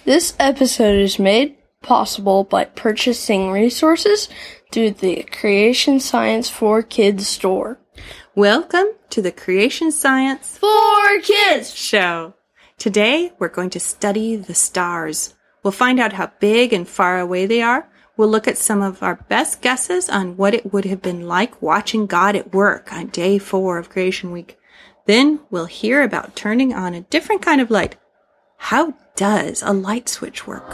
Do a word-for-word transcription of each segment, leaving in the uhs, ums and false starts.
This episode is made possible by purchasing resources through the Creation Science for Kids store. Welcome to the Creation Science for Kids show. Today, we're going to study the stars. We'll find out how big and far away they are. We'll look at some of our best guesses on what it would have been like watching God at work on day four of Creation Week. Then we'll hear about turning on a different kind of light. How does a light switch work?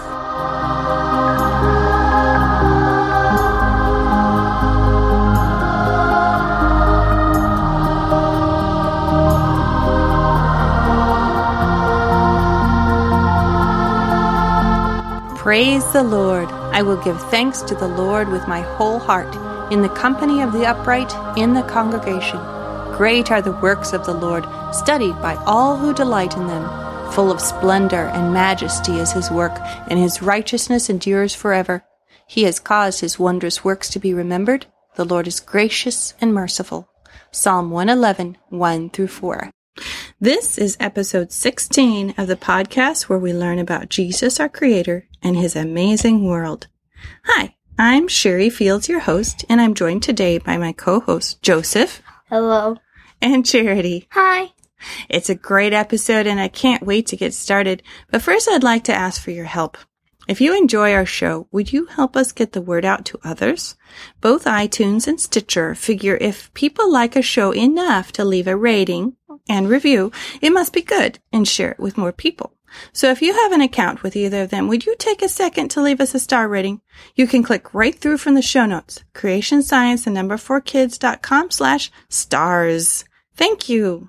Praise the Lord. I will give thanks to the Lord with my whole heart, in the company of the upright, in the congregation. Great are the works of the Lord, studied by all who delight in them. Full of splendor and majesty is his work, and his righteousness endures forever. He has caused his wondrous works to be remembered. The Lord is gracious and merciful. Psalm one eleven, one through four. This is episode sixteen of the podcast where we learn about Jesus, our Creator, and his amazing world. Hi, I'm Sherry Fields, your host, and I'm joined today by my co-host, Joseph. Hello. And Charity. Hi. It's a great episode, and I can't wait to get started. But first, I'd like to ask for your help. If you enjoy our show, would you help us get the word out to others? Both iTunes and Stitcher figure if people like a show enough to leave a rating and review, it must be good, and share it with more people. So if you have an account with either of them, would you take a second to leave us a star rating? You can click right through from the show notes. Creation Science, the number four kids dot com slash stars. Thank you.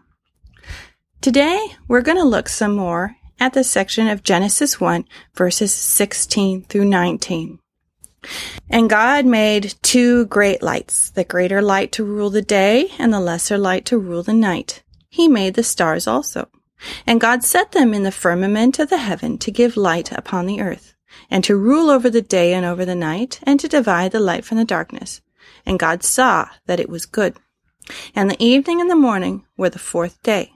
Today, we're going to look some more at the section of Genesis one, verses sixteen through nineteen. And God made two great lights, the greater light to rule the day and the lesser light to rule the night. He made the stars also. And God set them in the firmament of the heaven to give light upon the earth, and to rule over the day and over the night, and to divide the light from the darkness. And God saw that it was good. And the evening and the morning were the fourth day.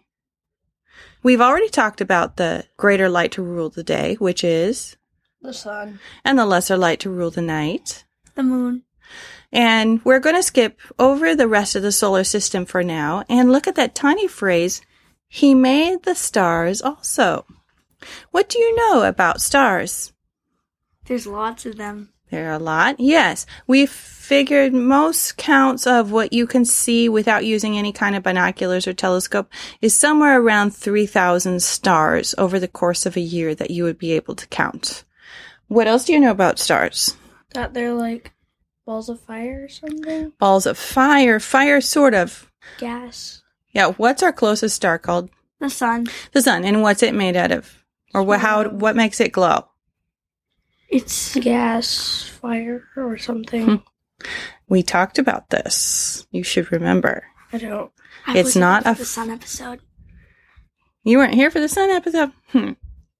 We've already talked about the greater light to rule the day, which is the sun, and the lesser light to rule the night, the moon. And we're going to skip over the rest of the solar system for now and look at that tiny phrase, he made the stars also. What do you know about stars? There's lots of them. There are a lot? Yes. We've figured most counts of what you can see without using any kind of binoculars or telescope is somewhere around three thousand stars over the course of a year that you would be able to count. What else do you know about stars? That they're like balls of fire or something? Balls of fire. Fire, sort of. Gas. Yeah. What's our closest star called? The sun. The sun. And what's it made out of? Or what, how, what makes it glow? It's gas, fire, or something. We talked about this. You should remember. I don't. I it's not a the sun episode. You weren't here for the sun episode? Hmm.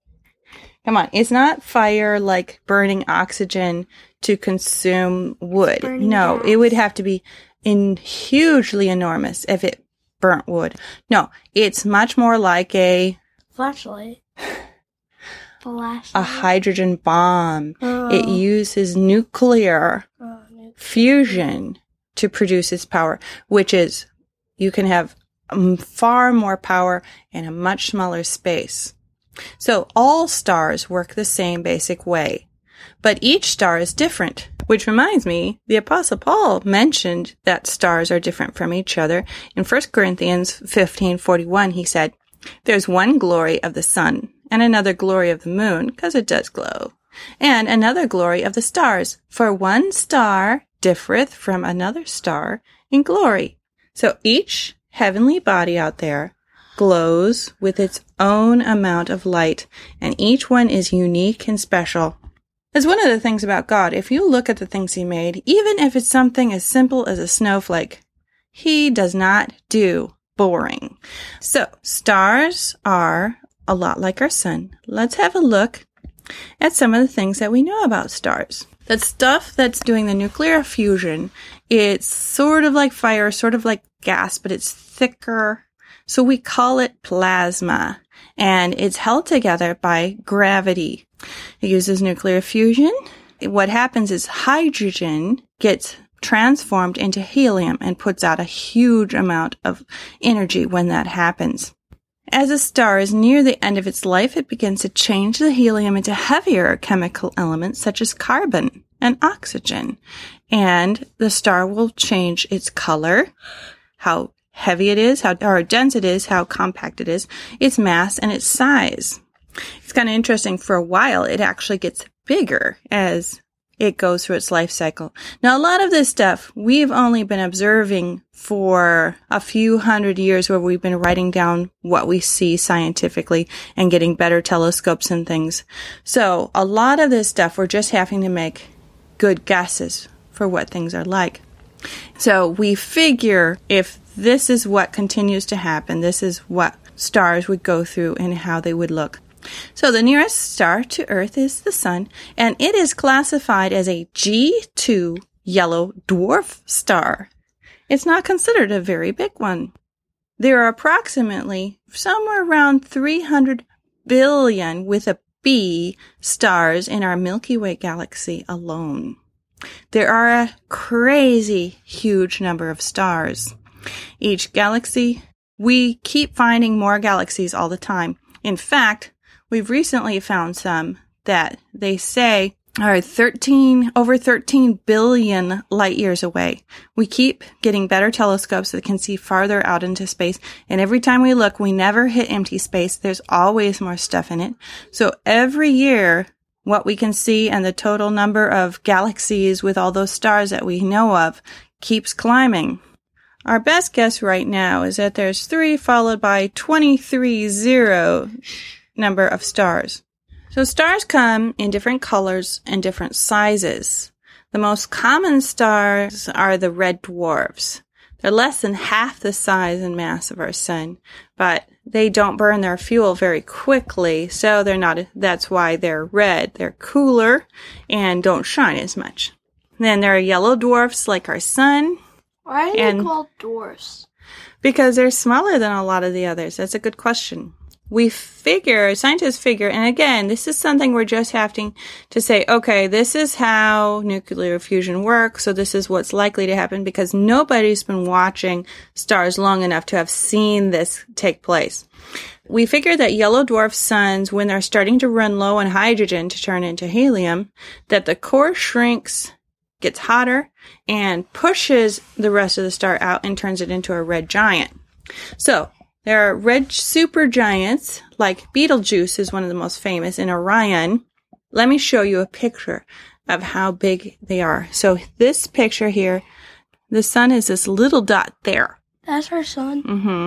Come on. It's not fire like burning oxygen to consume wood. No, gas. It would have to be in hugely enormous if it burnt wood. No, it's much more like a flashlight. A hydrogen bomb. Oh. It uses nuclear oh, nuclear fusion to produce its power, which is you can have um, far more power in a much smaller space. So all stars work the same basic way, but each star is different, which reminds me, the Apostle Paul mentioned that stars are different from each other. In First Corinthians fifteen forty-one, he said, there's one glory of the sun, and another glory of the moon, because it does glow, and another glory of the stars, for one star differeth from another star in glory. So each heavenly body out there glows with its own amount of light, and each one is unique and special. That's one of the things about God. If you look at the things he made, even if it's something as simple as a snowflake, he does not do boring. So, stars are a lot like our sun. Let's have a look at some of the things that we know about stars. That stuff that's doing the nuclear fusion, it's sort of like fire, sort of like gas, but it's thicker. So we call it plasma, and it's held together by gravity. It uses nuclear fusion. What happens is hydrogen gets transformed into helium and puts out a huge amount of energy when that happens. As a star is near the end of its life, it begins to change the helium into heavier chemical elements such as carbon and oxygen. And the star will change its color, how heavy it is, how or dense it is, how compact it is, its mass, and its size. It's kind of interesting. For a while, it actually gets bigger as it goes through its life cycle. Now, a lot of this stuff we've only been observing for a few hundred years, where we've been writing down what we see scientifically and getting better telescopes and things. So a lot of this stuff, we're just having to make good guesses for what things are like. So we figure if this is what continues to happen, this is what stars would go through and how they would look. So the nearest star to Earth is the Sun, and it is classified as a G two yellow dwarf star. It's not considered a very big one. There are approximately somewhere around three hundred billion with a B stars in our Milky Way galaxy alone. There are a crazy huge number of stars. Each galaxy, we keep finding more galaxies all the time. In fact, we've recently found some that they say are thirteen, over thirteen billion light years away. We keep getting better telescopes that can see farther out into space. And every time we look, we never hit empty space. There's always more stuff in it. So every year, what we can see and the total number of galaxies with all those stars that we know of keeps climbing. Our best guess right now is that there's three followed by twenty-three zero number of stars. So stars come in different colors and different sizes. The most common stars are the red dwarfs. They're less than half the size and mass of our sun, but they don't burn their fuel very quickly, so they're not, that's why they're red. They're cooler and don't shine as much. Then there are yellow dwarfs like our sun. Why are they and called dwarfs? Because they're smaller than a lot of the others. That's a good question. We figure, scientists figure, and again, this is something we're just having to say, okay, this is how nuclear fusion works, so this is what's likely to happen, because nobody's been watching stars long enough to have seen this take place. We figure that yellow dwarf suns, when they're starting to run low on hydrogen to turn into helium, that the core shrinks, gets hotter, and pushes the rest of the star out and turns it into a red giant. So, there are red supergiants, like Betelgeuse is one of the most famous, in Orion. Let me show you a picture of how big they are. So this picture here, the sun is this little dot there. That's our sun?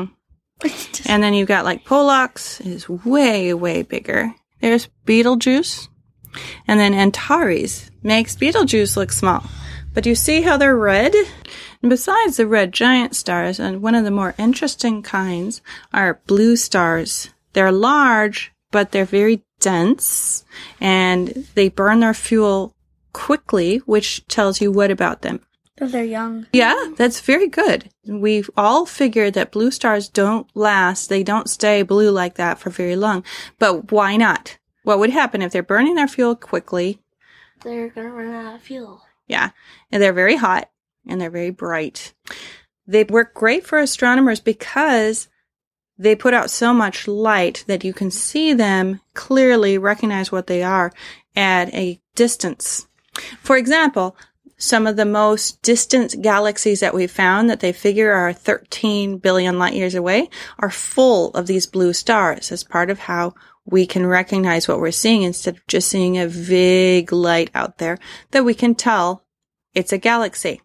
Mm-hmm. And then you've got like Pollux is way, way bigger. There's Betelgeuse. And then Antares makes Betelgeuse look small. But you see how they're red? And besides the red giant stars, and one of the more interesting kinds are blue stars. They're large, but they're very dense, and they burn their fuel quickly, which tells you what about them? That they're young. Yeah, that's very good. We've all figured that blue stars don't last. They don't stay blue like that for very long. But why not? What would happen if they're burning their fuel quickly? They're going to run out of fuel. Yeah, and they're very hot. And they're very bright. They work great for astronomers because they put out so much light that you can see them clearly, recognize what they are at a distance. For example, some of the most distant galaxies that we've found that they figure are thirteen billion light years away are full of these blue stars as part of how we can recognize what we're seeing instead of just seeing a vague light out there that we can tell it's a galaxy.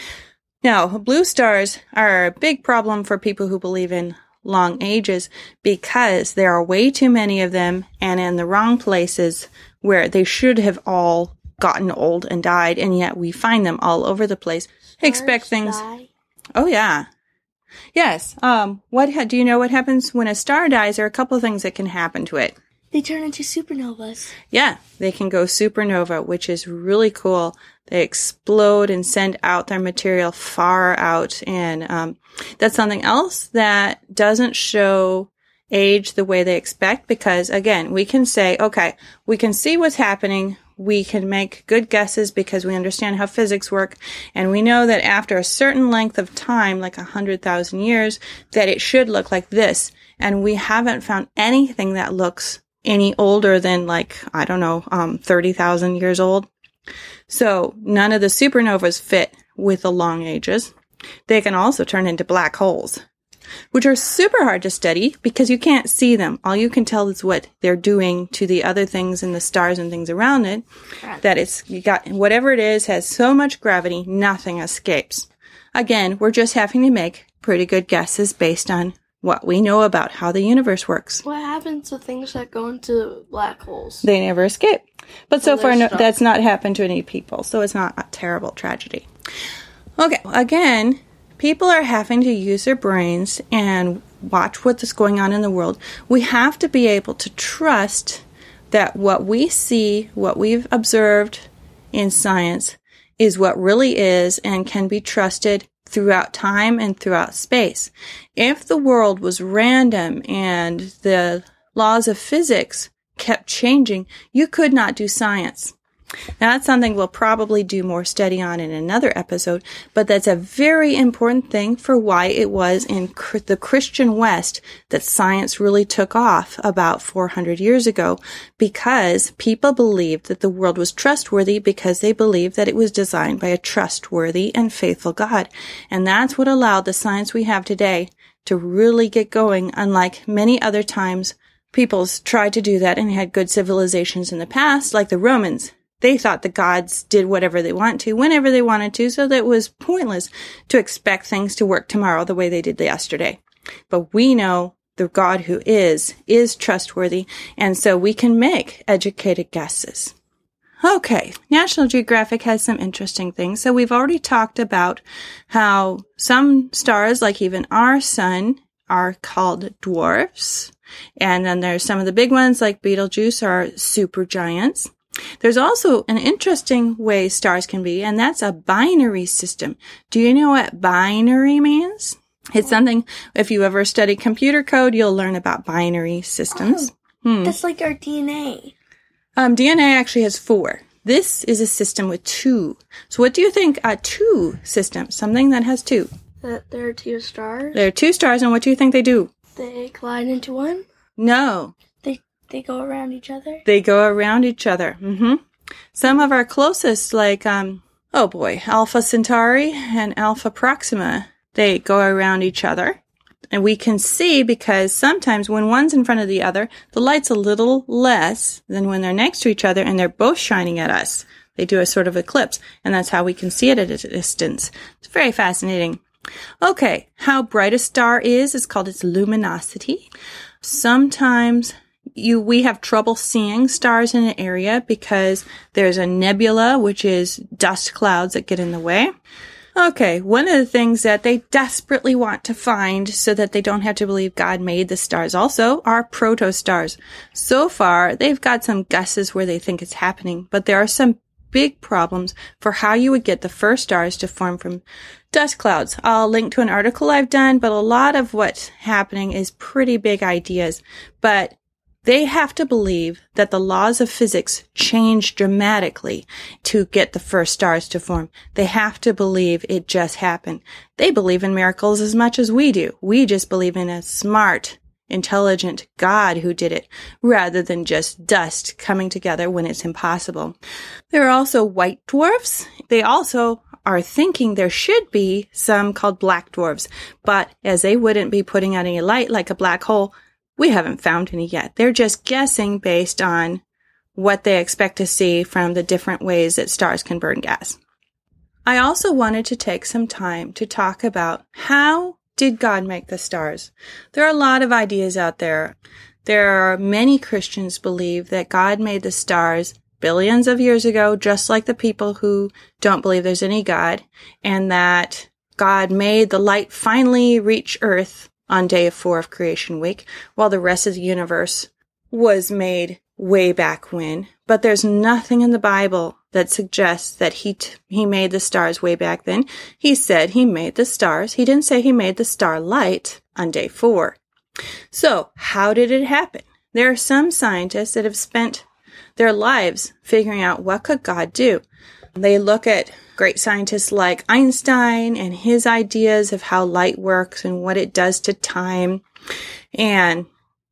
Now, blue stars are a big problem for people who believe in long ages because there are way too many of them and in the wrong places where they should have all gotten old and died, and yet we find them all over the place. Stars Expect things. Die. Oh, yeah. Yes. Um, what ha- do you know what happens when a star dies? There are a couple of things that can happen to it. They turn into supernovas. Yeah, they can go supernova, which is really cool. They explode and send out their material far out. And um, that's something else that doesn't show age the way they expect because, again, we can say, okay, we can see what's happening. We can make good guesses because we understand how physics work. And we know that after a certain length of time, like one hundred thousand years, that it should look like this. And we haven't found anything that looks any older than like, I don't know, um, thirty thousand years old. So none of the supernovas fit with the long ages. They can also turn into black holes, which are super hard to study because you can't see them. All you can tell is what they're doing to the other things and the stars and things around it. That it's, you got, whatever it is has so much gravity, nothing escapes. Again, we're just having to make pretty good guesses based on what we know about how the universe works. What happens to things that go into black holes? They never escape. But so, so far, no, stuck. that's not happened to any people, so it's not a terrible tragedy. Okay, again, people are having to use their brains and watch what's going on in the world. We have to be able to trust that what we see, what we've observed in science, is what really is and can be trusted throughout time and throughout space. If the world was random and the laws of physics kept changing, you could not do science. Now, that's something we'll probably do more study on in another episode, but that's a very important thing for why it was in cr- the Christian West that science really took off about four hundred years ago, because people believed that the world was trustworthy because they believed that it was designed by a trustworthy and faithful God. And that's what allowed the science we have today to really get going, unlike many other times people's tried to do that and had good civilizations in the past, like the Romans. They thought the gods did whatever they want to, whenever they wanted to, so that it was pointless to expect things to work tomorrow the way they did yesterday. But we know the God who is, is trustworthy, and so we can make educated guesses. Okay, National Geographic has some interesting things. So we've already talked about how some stars, like even our sun, are called dwarfs. And then there's some of the big ones, like Betelgeuse, are supergiants. There's also an interesting way stars can be, and that's a binary system. Do you know what binary means? It's something, if you ever study computer code, you'll learn about binary systems. Oh, hmm. That's like our D N A. Um, D N A actually has four. This is a system with two. So what do you think a two system, something that has two? That there are two stars? There are two stars, and what do you think they do? They collide into one? No. They go around each other? They go around each other. Mm-hmm. Some of our closest, like, um, oh boy, Alpha Centauri and Alpha Proxima, they go around each other. And we can see because sometimes when one's in front of the other, the light's a little less than when they're next to each other and they're both shining at us. They do a sort of eclipse, and that's how we can see it at a distance. It's very fascinating. Okay, how bright a star is is called its luminosity. Sometimes You, we have trouble seeing stars in an area because there's a nebula, which is dust clouds that get in the way. Okay, one of the things that they desperately want to find so that they don't have to believe God made the stars also are protostars. So far, they've got some guesses where they think it's happening, but there are some big problems for how you would get the first stars to form from dust clouds. I'll link to an article I've done, but a lot of what's happening is pretty big ideas. But they have to believe that the laws of physics change dramatically to get the first stars to form. They have to believe it just happened. They believe in miracles as much as we do. We just believe in a smart, intelligent God who did it, rather than just dust coming together when it's impossible. There are also white dwarfs. They also are thinking there should be some called black dwarfs, but as they wouldn't be putting out any light like a black hole, we haven't found any yet. They're just guessing based on what they expect to see from the different ways that stars can burn gas. I also wanted to take some time to talk about how did God make the stars? There are a lot of ideas out there. There are many Christians believe that God made the stars billions of years ago, just like the people who don't believe there's any God, and that God made the light finally reach Earth on day four of creation week, while the rest of the universe was made way back when. But there's nothing in the Bible that suggests that he t- he made the stars way back then. He said he made the stars. He didn't say he made the starlight on day four. So, how did it happen? There are some scientists that have spent their lives figuring out what could God do. They look at great scientists like Einstein and his ideas of how light works and what it does to time. And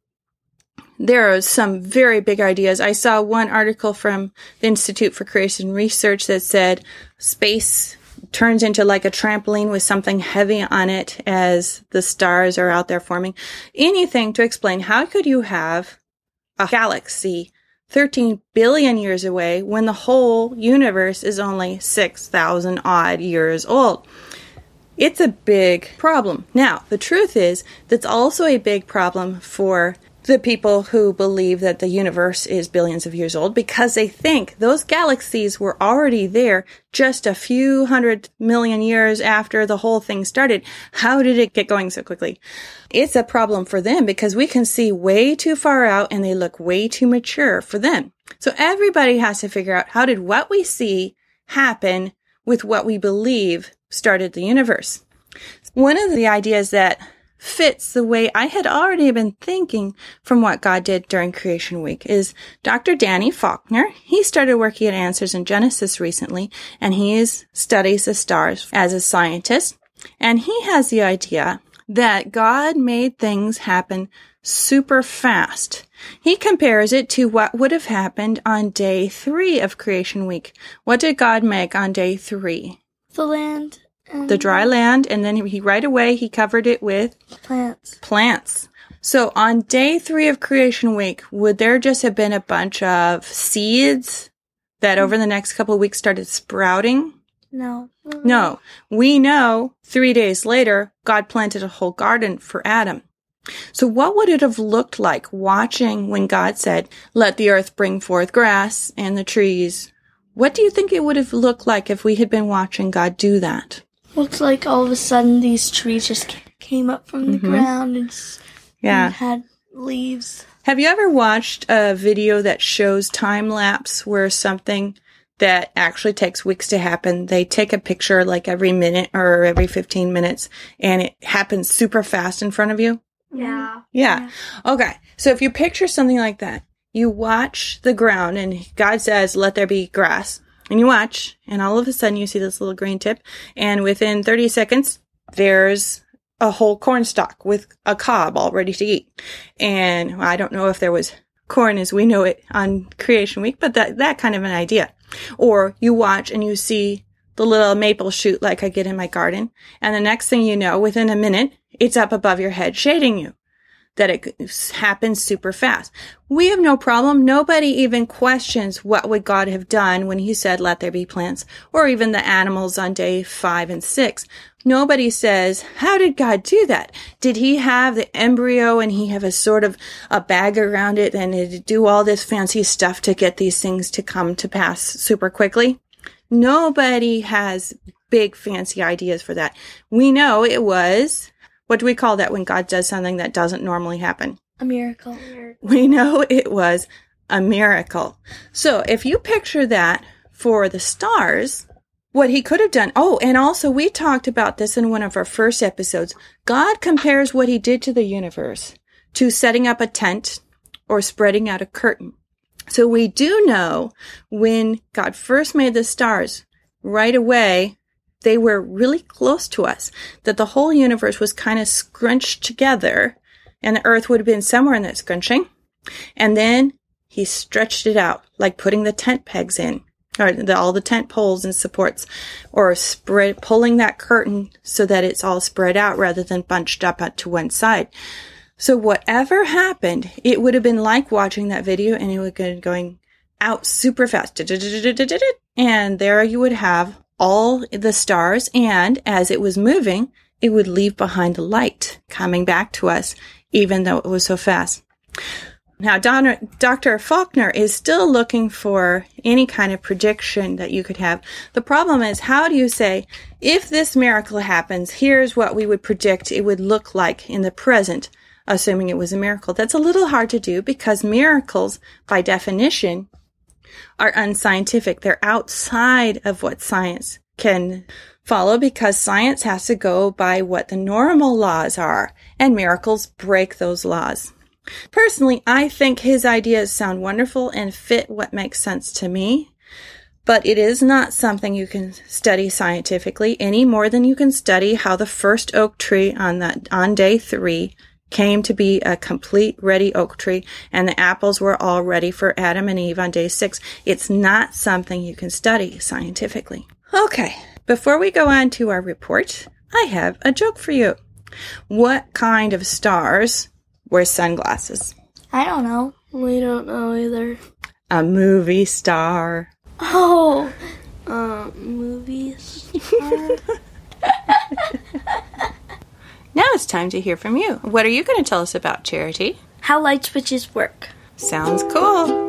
there are some very big ideas. I saw one article from the Institute for Creation Research that said space turns into like a trampoline with something heavy on it as the stars are out there forming. Anything to explain how could you have a galaxy thirteen billion years away when the whole universe is only six thousand odd years old. It's a big problem. Now, the truth is that's also a big problem for the people who believe that the universe is billions of years old because they think those galaxies were already there just a few hundred million years after the whole thing started. How did it get going so quickly? It's a problem for them because we can see way too far out and they look way too mature for them. So everybody has to figure out how did what we see happen with what we believe started the universe. One of the ideas that fits the way I had already been thinking from what God did during Creation Week is Doctor Danny Faulkner. He started working at Answers in Genesis recently, and he is, studies the stars as a scientist. And he has the idea that God made things happen super fast. He compares it to what would have happened on day three of Creation Week. What did God make on day three? The land. The dry land, and then he right away he covered it with plants. Plants. So on day three of Creation Week, would there just have been a bunch of seeds that over the next couple of weeks started sprouting? No. No. We know three days later, God planted a whole garden for Adam. So what would it have looked like watching when God said, "Let the earth bring forth grass and the trees"? What do you think it would have looked like if we had been watching God do that? Looks like all of a sudden these trees just came up from the mm-hmm. ground and, yeah. and had leaves. Have you ever watched a video that shows time lapse where something that actually takes weeks to happen, they take a picture like every minute or every fifteen minutes and it happens super fast in front of you? Yeah. Yeah. yeah. Okay. So if you picture something like that, you watch the ground and God says, "Let there be grass." And you watch, and all of a sudden you see this little green tip, and within thirty seconds, there's a whole corn stalk with a cob all ready to eat. And well, I don't know if there was corn as we know it on Creation Week, but that, that kind of an idea. Or you watch and you see the little maple shoot like I get in my garden, and the next thing you know, within a minute, it's up above your head shading you. That it happens super fast. We have no problem. Nobody even questions what would God have done when he said, "Let there be plants," or even the animals on day five and six. Nobody says, how did God do that? Did he have the embryo and he have a sort of a bag around it and it do all this fancy stuff to get these things to come to pass super quickly? Nobody has big fancy ideas for that. We know it was, what do we call that when God does something that doesn't normally happen? A miracle. We know it was a miracle. So if you picture that for the stars, what he could have done. Oh, and also we talked about this in one of our first episodes. God compares what he did to the universe to setting up a tent or spreading out a curtain. So we do know when God first made the stars, right away, they were really close to us, that the whole universe was kind of scrunched together, and the earth would have been somewhere in that scrunching. And then he stretched it out, like putting the tent pegs in, or the, all the tent poles and supports, or spread, pulling that curtain so that it's all spread out rather than bunched up to one side. So whatever happened, it would have been like watching that video, and it would be going out super fast. And there you would have all the stars, and as it was moving, it would leave behind a light coming back to us, even though it was so fast. Now, Doctor Faulkner is still looking for any kind of prediction that you could have. The problem is, how do you say, if this miracle happens, here's what we would predict it would look like in the present, assuming it was a miracle? That's a little hard to do because miracles, by definition, are unscientific. They're outside of what science can follow because science has to go by what the normal laws are, and miracles break those laws. Personally, I think his ideas sound wonderful and fit what makes sense to me, but it is not something you can study scientifically any more than you can study how the first oak tree on that on day three came to be a complete ready oak tree and the apples were all ready for Adam and Eve on day six. It's not something you can study scientifically. Okay, before we go on to our report, I have a joke for you. What kind of stars wear sunglasses? I don't know. We don't know either. A movie star. Oh, Uh, movies. Now it's time to hear from you. What are you going to tell us about, Charity? how light switches work. Sounds cool.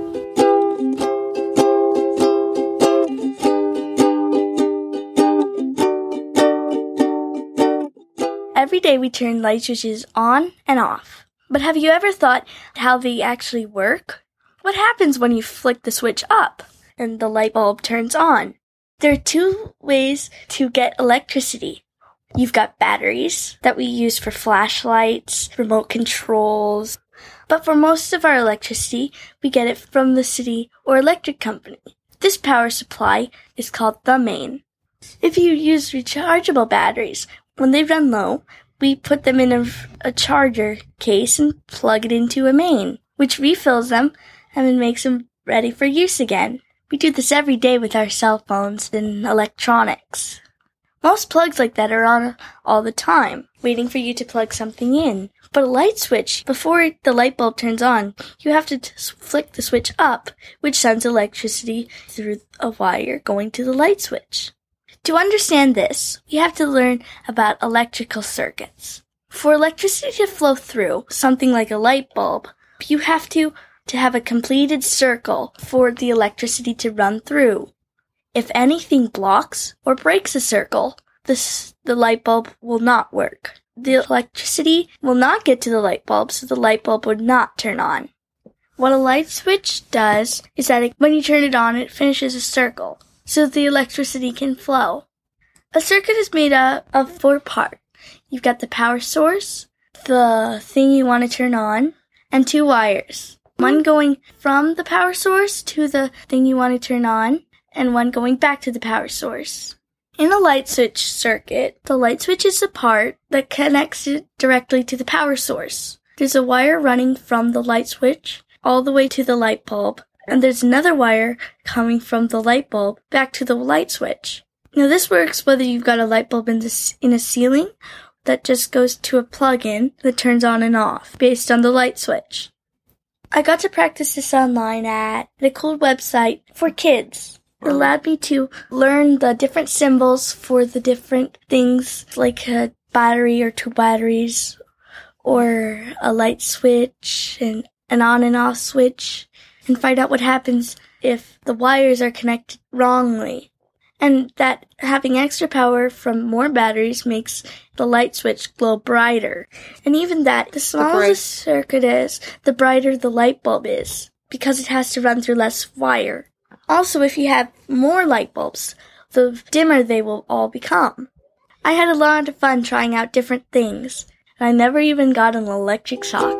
Every day we turn light switches on and off. But have you ever thought how they actually work? What happens when you flick the switch up and the light bulb turns on? There are two ways to get electricity. You've got batteries that we use for flashlights, remote controls. But for most of our electricity, we get it from the city or electric company. This power supply is called the main. If you use rechargeable batteries, when they run low, we put them in a, a charger case and plug it into a main, which refills them and then makes them ready for use again. We do this every day with our cell phones and electronics. Most plugs like that are on all the time, waiting for you to plug something in. But a light switch, before the light bulb turns on, you have to t- flick the switch up, which sends electricity through a wire going to the light switch. To understand this, we have to learn about electrical circuits. For electricity to flow through something like a light bulb, you have to, to have a completed circle for the electricity to run through. If anything blocks or breaks a circle, this, the light bulb will not work. The electricity will not get to the light bulb, so the light bulb would not turn on. What a light switch does is that it, when you turn it on, it finishes a circle, so the electricity can flow. A circuit is made up of four parts. You've got the power source, the thing you want to turn on, and two wires. One going from the power source to the thing you want to turn on, and one going back to the power source. In a light switch circuit, the light switch is the part that connects it directly to the power source. There's a wire running from the light switch all the way to the light bulb, and there's another wire coming from the light bulb back to the light switch. Now this works whether you've got a light bulb in, this, in a ceiling that just goes to a plug-in that turns on and off based on the light switch. I got to practice this online at a cool website for kids. It allowed me to learn the different symbols for the different things like a battery or two batteries or a light switch and an on and off switch and find out what happens if the wires are connected wrongly. And that having extra power from more batteries makes the light switch glow brighter. And even that, the smaller the, the circuit is, the brighter the light bulb is, because it has to run through less wire. Also, if you have more light bulbs, the dimmer they will all become. I had a lot of fun trying out different things, and I never even got an electric shock.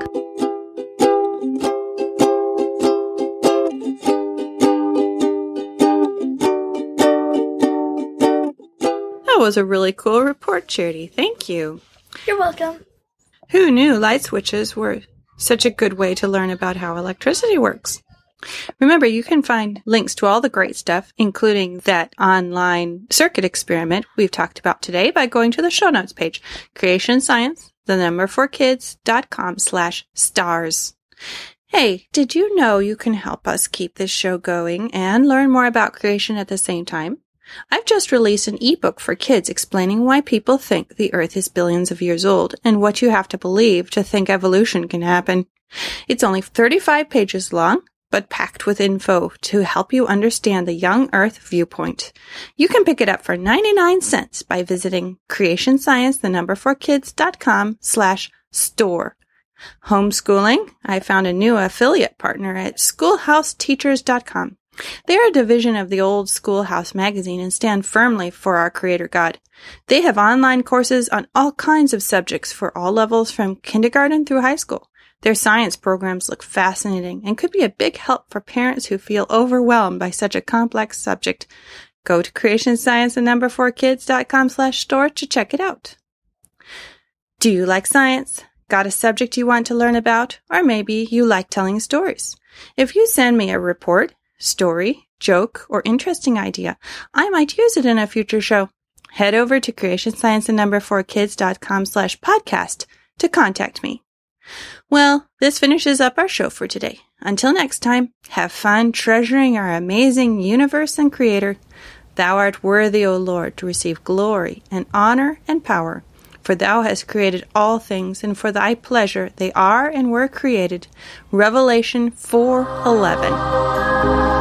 That was a really cool report, Charity. Thank you. You're welcome. Who knew light switches were such a good way to learn about how electricity works? Remember, you can find links to all the great stuff, including that online circuit experiment we've talked about today, by going to the show notes page, creation science, the number for kids dot com slash stars. Hey, did you know you can help us keep this show going and learn more about creation at the same time? I've just released an ebook for kids explaining why people think the Earth is billions of years old and what you have to believe to think evolution can happen. It's only thirty-five pages long, but packed with info to help you understand the young Earth viewpoint. You can pick it up for ninety-nine cents by visiting creation science, the number for kids dot com slash store. Homeschooling, I found a new affiliate partner at schoolhouse teachers dot com. They are a division of the Old Schoolhouse magazine and stand firmly for our Creator God. They have online courses on all kinds of subjects for all levels from kindergarten through high school. Their science programs look fascinating and could be a big help for parents who feel overwhelmed by such a complex subject. Go to creation science and number four kids dot com slash store to check it out. Do you like science? Got a subject you want to learn about? Or maybe you like telling stories? If you send me a report, story, joke, or interesting idea, I might use it in a future show. Head over to creation science and number four kids dot com slash podcast to contact me. Well, this finishes up our show for today. Until next time, have fun treasuring our amazing universe and Creator. Thou art worthy, O Lord, to receive glory and honor and power. For thou hast created all things, and for thy pleasure they are and were created. Revelation four eleven.